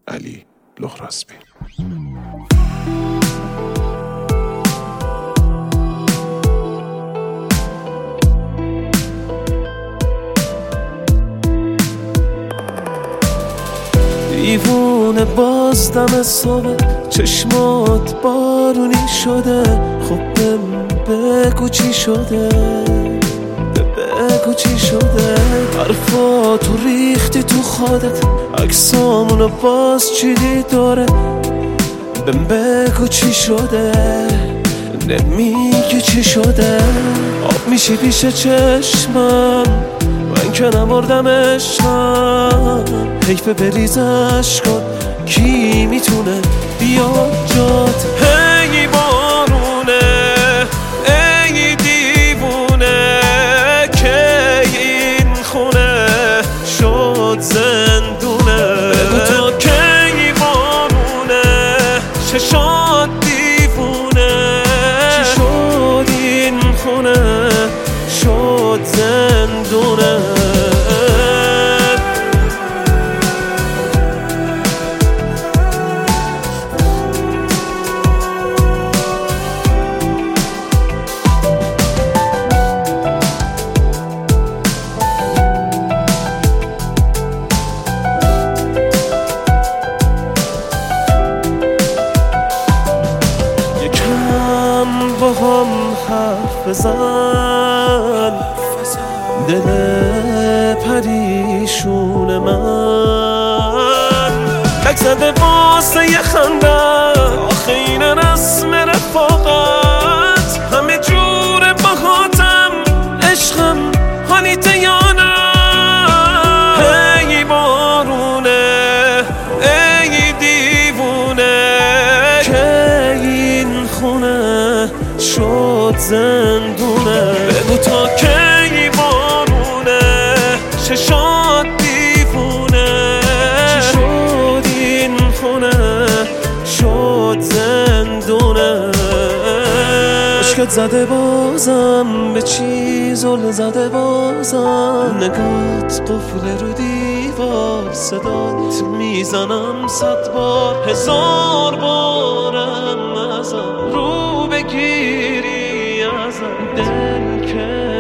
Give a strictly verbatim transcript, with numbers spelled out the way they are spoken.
علی لهرازبی. دیوونه باز دم صبح چشمات بارونی شده، خب بگو چی شده، بگو چی شده. حرفاتو ریختی تو خودت، عکسامونو باز چیدی داره، بهم بگو چی شده، نمیگی چی شده. آب میشی پیش چشمم، من که نمردم عشقم، حیف بریزش کن، کی میتونه بیاد جات. هی بارونه ای دیوونه، که این خونه شد زندونه. بگو تا کی بارونه، چشات دیوونه، چی شد این خونه شد زندونه. با هم حرف بزن، دل پریشون من تک زده واسه یه خنده. آخه این رسم رفاقت، همه جور باهاتم عشقم، حالیت یا نه. هی بارونه ای دیوونه، که این خونه شد زندونه. بگو تا کی بارونه، چشات دیوونه، چی شد این خونه شد زندونه. عشقت زده بازم به چی زل زده بازم، نگات قفل رو دیوار، صدات میزنم صد بار، هزار بارم ازم رو بگیری ازم. دل که